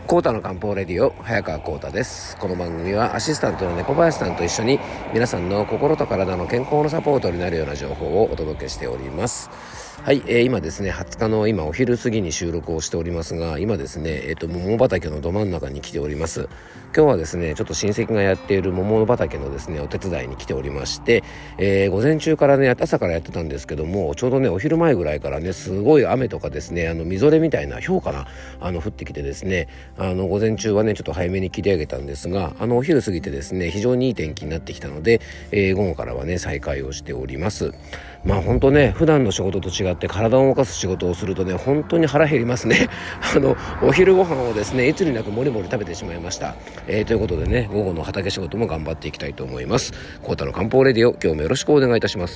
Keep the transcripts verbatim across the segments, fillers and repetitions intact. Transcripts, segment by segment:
コータの漢方レディオ、早川コータです。この番組はアシスタントの猫林さんと一緒に皆さんの心と体の健康のサポートになるような情報をお届けしております。はい、えー、今ですねはつかの今お昼過ぎに収録をしておりますが、今ですね、えー、と桃畑のど真ん中に来ております。今日はですねちょっと親戚がやっている桃畑のですねお手伝いに来ておりまして、えー、午前中からね朝からやってたんですけども、ちょうどねお昼前ぐらいからねすごい雨とかですねあのみぞれみたいな氷かなあの降ってきてですね、あの午前中はねちょっと早めに切り上げたんですが、あのお昼過ぎてですね非常にいい天気になってきたので、えー、午後からはね再開をしております。まあ本当ね普段の仕事と違って体を動かす仕事をするとね本当に腹減りますねあのお昼ご飯をですねいつになくもりもり食べてしまいました。えー、ということでね午後の畑仕事も頑張っていきたいと思います。コータの漢方レディオ、今日もよろしくお願いいたします。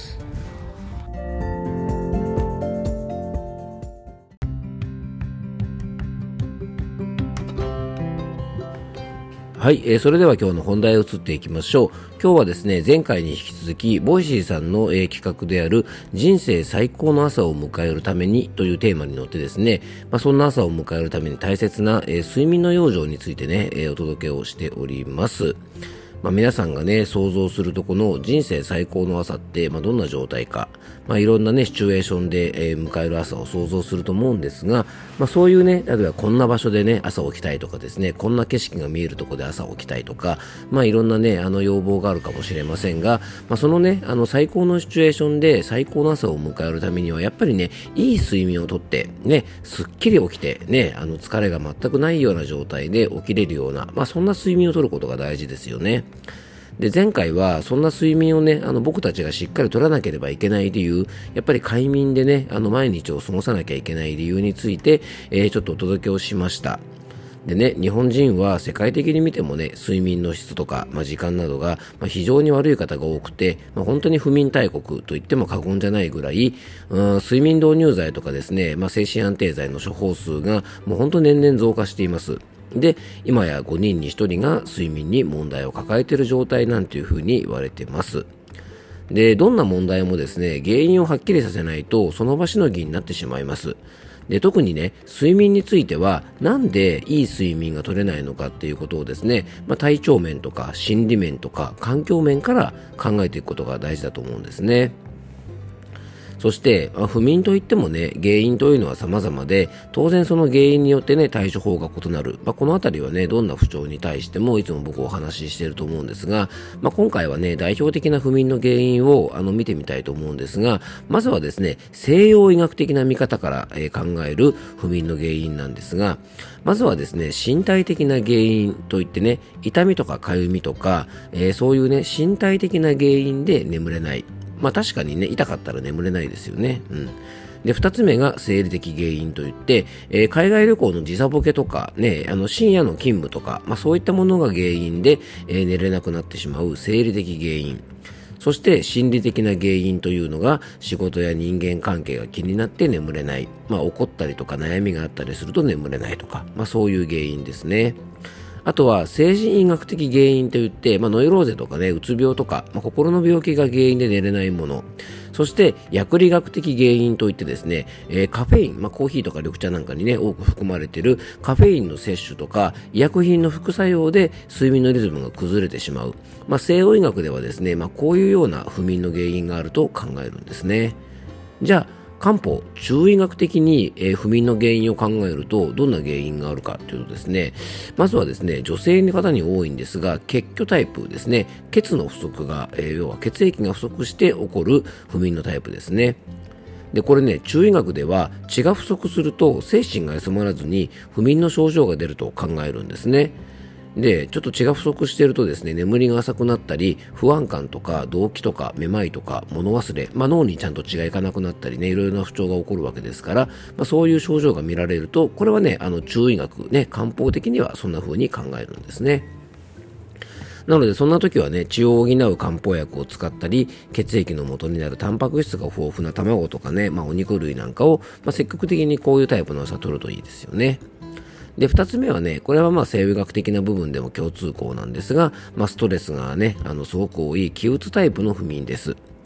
はい、えー、それでは今日の本題を移っていきましょう。今日はですね前回に引き続きボイシーさんの、えー、企画である人生最高の朝を迎えるためにというテーマに乗ってですね、まあ、そんな朝を迎えるために大切な、えー、睡眠の養生についてね、えー、お届けをしております。まあ、皆さんがね想像するとこの人生最高の朝って、まあ、どんな状態か、まあ、いろんなねシチュエーションで、えー、迎える朝を想像すると思うんですが、まあ、そういうね例えばこんな場所でね朝起きたいとかですね、こんな景色が見えるところで朝起きたいとか、まあいろんなねあの要望があるかもしれませんが、まあ、そのねあの最高のシチュエーションで最高の朝を迎えるためにはやっぱりねいい睡眠をとってねすっきり起きてねあの疲れが全くないような状態で起きれるような、まあそんな睡眠をとることが大事ですよね。で前回はそんな睡眠をねあの僕たちがしっかり取らなければいけない理由、やっぱり快眠でねあの毎日を過ごさなきゃいけない理由について、えー、ちょっとお届けをしました。でね、日本人は世界的に見てもね睡眠の質とか、まあ、時間などが、まあ、非常に悪い方が多くて、まあ、本当に不眠大国と言っても過言じゃないぐらい、うん、睡眠導入剤とかですね、まあ、精神安定剤の処方数がもう本当年々増加しています。で今やごにんにひとりが睡眠に問題を抱えている状態なんていうふうに言われています。でどんな問題もですね原因をはっきりさせないとその場しのぎになってしまいます。で特にね睡眠についてはなんでいい睡眠が取れないのかっていうことをですね、まあ、体調面とか心理面とか環境面から考えていくことが大事だと思うんですね。そして、まあ、不眠といってもね原因というのは様々で、当然その原因によってね対処法が異なる、まあ、このあたりはねどんな不調に対してもいつも僕お話ししていると思うんですが、まあ、今回はね代表的な不眠の原因をあの見てみたいと思うんですが、まずはですね西洋医学的な見方から、えー、考える不眠の原因なんですが、まずはですね身体的な原因といってね痛みとかかゆみとか、えー、そういうね身体的な原因で眠れない、まあ確かにね痛かったら眠れないですよね。うん。で二つ目が生理的原因といって、えー、海外旅行の時差ボケとかねあの深夜の勤務とか、まあそういったものが原因で、えー、寝れなくなってしまう生理的原因。そして心理的な原因というのが仕事や人間関係が気になって眠れない、まあ怒ったりとか悩みがあったりすると眠れないとか、まあそういう原因ですね。あとは精神医学的原因といって、まあ、ノイローゼとかねうつ病とか、まあ、心の病気が原因で寝れないもの、そして薬理学的原因といってですね、えー、カフェイン、まあ、コーヒーとか緑茶なんかにね多く含まれているカフェインの摂取とか医薬品の副作用で睡眠のリズムが崩れてしまう、まあ、西洋医学ではですね、まあ、こういうような不眠の原因があると考えるんですね。じゃあ漢方中医学的に、えー、不眠の原因を考えるとどんな原因があるかというとですね、まずはですね女性の方に多いんですが血虚タイプですね、血の不足が、えー、要は血液が不足して起こる不眠のタイプですね。でこれね中医学では血が不足すると精神が休まらずに不眠の症状が出ると考えるんですね。でちょっと血が不足しているとですね眠りが浅くなったり不安感とか動悸とかめまいとか物忘れ、まあ、脳にちゃんと血がいかなくなったりねいろいろな不調が起こるわけですから、まあ、そういう症状が見られるとこれはねあの中医学ね漢方的にはそんな風に考えるんですね。なのでそんな時はね血を補う漢方薬を使ったり血液の元になるタンパク質が豊富な卵とかね、まあ、お肉類なんかを、まあ、積極的にこういうタイプの朝取るといいですよね。で二つ目はねこれはまあ西洋医学的な部分でも共通項なんですが、まあ、ストレスがねあのすごく多い気うつタイプの不眠です。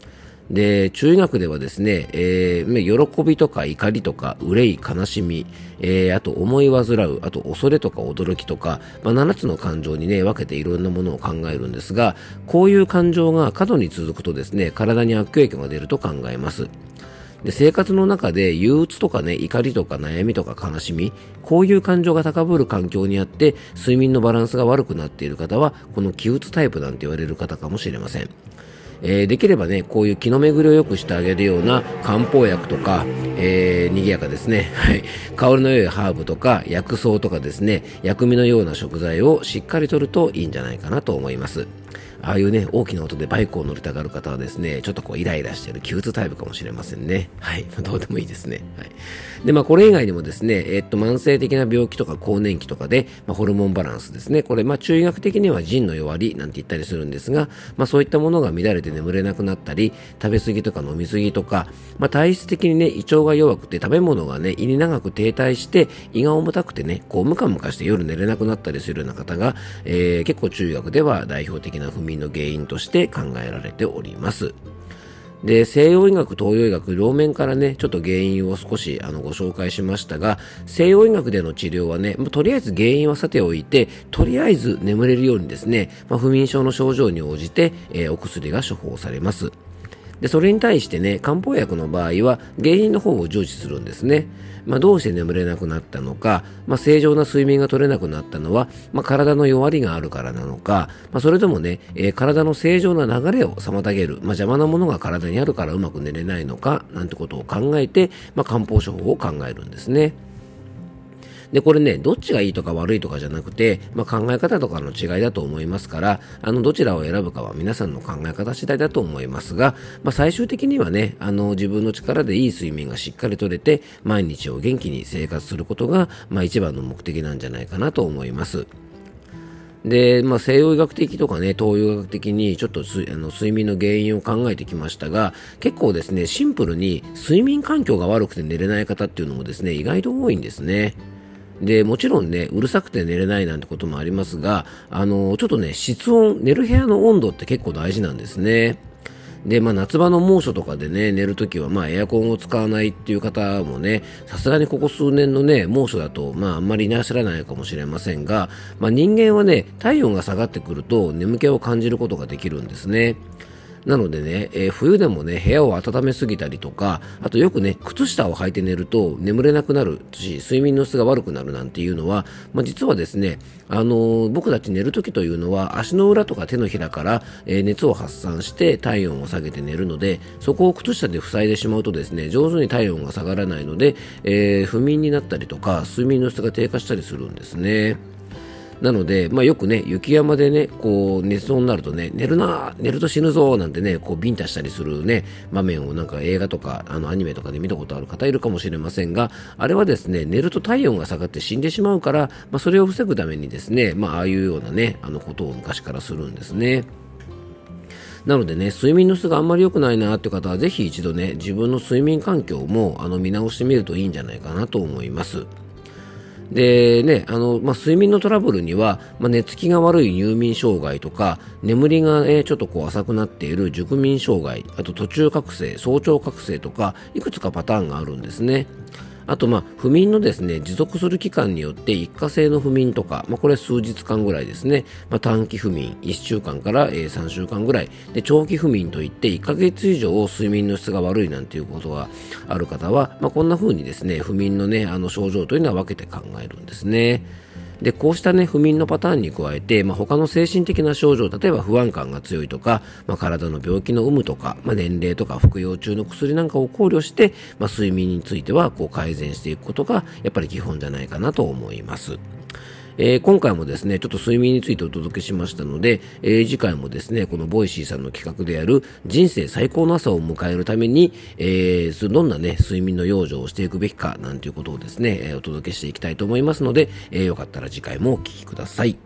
で、中医学ではですね、えー、喜びとか怒りとか憂い、悲しみ、えー、あと思い煩う、あと恐れとか驚きとか、まあ、ななつの感情にね、分けていろんなものを考えるんですが、こういう感情が過度に続くとですね、体に悪影響が出ると考えます。で、生活の中で憂鬱とかね、怒りとか悩みとか悲しみ、こういう感情が高ぶる環境にあって睡眠のバランスが悪くなっている方は、この気鬱タイプなんて言われる方かもしれません。えー、できればね、こういう気の巡りを良くしてあげるような漢方薬とか、えー、賑やかですね、はい、香りの良いハーブとか薬草とかですね、薬味のような食材をしっかりとるといいんじゃないかなと思います。ああいうね、大きな音でバイクを乗りたがる方はですね、ちょっとこうイライラしている気鬱タイプかもしれませんね。はい。どうでもいいですね。はい。で、まあこれ以外にもですね、えー、っと、慢性的な病気とか更年期とかで、まあ、ホルモンバランスですね。これ、まあ中医学的には腎の弱りなんて言ったりするんですが、まあそういったものが乱れて眠れなくなったり、食べ過ぎとか飲み過ぎとか、まあ体質的にね、胃腸が弱くて食べ物がね、胃に長く停滞して、胃が重たくてね、こうムカムカして夜寝れなくなったりするような方が、えー、結構中医学では代表的な不眠の原因として考えられております。で、西洋医学、東洋医学両面からね、ちょっと原因を少しあのご紹介しましたが、西洋医学での治療はね、とりあえず原因はさておいて、とりあえず眠れるようにですね、まあ、不眠症の症状に応じて、えー、お薬が処方されます。で、それに対してね、漢方薬の場合は原因の方を重視するんですね。まあ、どうして眠れなくなったのか、まあ、正常な睡眠が取れなくなったのは、まあ、体の弱りがあるからなのか、まあ、それともね、えー、体の正常な流れを妨げる、まあ、邪魔なものが体にあるからうまく寝れないのか、なんてことを考えて、まあ、漢方処方を考えるんですね。で、これね、どっちがいいとか悪いとかじゃなくて、まあ、考え方とかの違いだと思いますから、あの、どちらを選ぶかは皆さんの考え方次第だと思いますが、まあ、最終的にはね、あの、自分の力でいい睡眠がしっかりとれて、毎日を元気に生活することが、まあ、一番の目的なんじゃないかなと思います。で、まあ、西洋医学的とかね、東洋医学的にちょっとあの睡眠の原因を考えてきましたが、結構ですね、シンプルに睡眠環境が悪くて寝れない方っていうのもですね、意外と多いんですね。で、もちろんね、うるさくて寝れないなんてこともありますが、あの、ちょっとね、室温、寝る部屋の温度って結構大事なんですね。で、まあ夏場の猛暑とかでね、寝るときはまあエアコンを使わないっていう方もね、さすがにここ数年のね、猛暑だとまああんまりいらっしゃらないかもしれませんが、まあ人間はね、体温が下がってくると眠気を感じることができるんですね。なのでね、えー、冬でもね、部屋を温めすぎたりとか、あとよくね、靴下を履いて寝ると眠れなくなるし、睡眠の質が悪くなるなんていうのは、まあ、実はですね、あのー、僕たち寝るときというのは、足の裏とか手のひらから、えー、熱を発散して体温を下げて寝るので、そこを靴下で塞いでしまうとですね、上手に体温が下がらないので、えー、不眠になったりとか、睡眠の質が低下したりするんですね。なので、まあ、よくね、雪山でね、こう、寝そうになるとね、寝るな、寝ると死ぬぞ、なんてね、こう、ビンタしたりするね、場面をなんか映画とか、あの、アニメとかで見たことある方いるかもしれませんが、あれはですね、寝ると体温が下がって死んでしまうから、まあ、それを防ぐためにですね、まあ、ああいうようなね、あの、ことを昔からするんですね。なのでね、睡眠の質があんまり良くないなっていう方は、ぜひ一度ね、自分の睡眠環境も、あの、見直してみるといいんじゃないかなと思います。でね、あの、まあ、睡眠のトラブルには、まあ、寝つきが悪い入眠障害とか、眠りが、ね、ちょっとこう浅くなっている熟眠障害、あと途中覚醒、早朝覚醒とか、いくつかパターンがあるんですね。あと、まあ、不眠のですね、持続する期間によって一過性の不眠とか、まあ、これ数日間ぐらいですね、まあ、短期不眠、いっしゅうかんから、えー、さんしゅうかんぐらい、で、長期不眠といっていっかげつ以上睡眠の質が悪いなんていうことがある方は、まあ、こんな風にですね、不眠のね、あの症状というのは分けて考えるんですね。で、こうしたね、不眠のパターンに加えて、まあ、他の精神的な症状、例えば不安感が強いとか、まあ、体の病気の有無とか、まあ、年齢とか服用中の薬なんかを考慮して、まあ、睡眠についてはこう改善していくことがやっぱり基本じゃないかなと思います。えー、今回もですね、ちょっと睡眠についてお届けしましたので、えー、次回もですね、このボイシーさんの企画である人生最高の朝を迎えるために、えー、どんなね、睡眠の養生をしていくべきかなんていうことをですね、えー、お届けしていきたいと思いますので、えー、よかったら次回もお聞きください。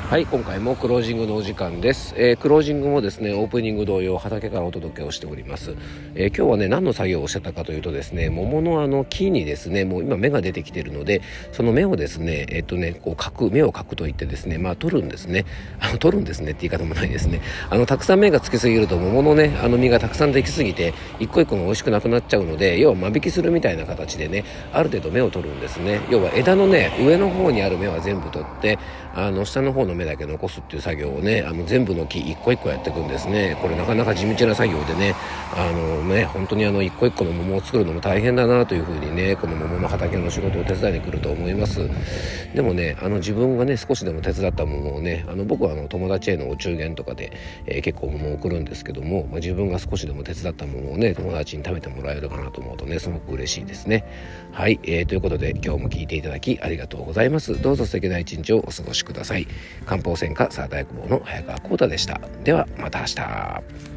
はい、今回もクロージングのお時間です、えー、クロージングもですねオープニング同様畑からお届けをしております、えー、今日はね何の作業をしてたかというとですね桃のあの木にですねもう今芽が出てきているのでその芽をですねえっとねこうかく芽をかくといってですねまあ取るんですねあの取るんですねって言い方もないですねあのたくさん芽がつきすぎると桃のねあの実がたくさんできすぎて一個一個が美味しくなくなっちゃうので要は間引きするみたいな形でねある程度芽を取るんですね。要は枝のね上の方にある芽は全部取ってあの下の方の芽だけ残すっていう作業をねあの全部の木一個一個やっていくんですね。これなかなか地道な作業でねあのね本当にあの一個一個の桃を作るのも大変だなというふうにねこの桃の畑の仕事を手伝いに来ると思います。でもねあの自分がね少しでも手伝った桃をねあの僕はあの友達へのお中元とかで、えー、結構桃を送るんですけども、まあ、自分が少しでも手伝った桃をね友達に食べてもらえるかなと思うとねすごく嬉しいですね。はい、えー、ということで今日も聞いていただきありがとうございます。どうぞ素敵な一日をお過ごしください。漢方専科サーター薬房の早川浩太でした。ではまた明日。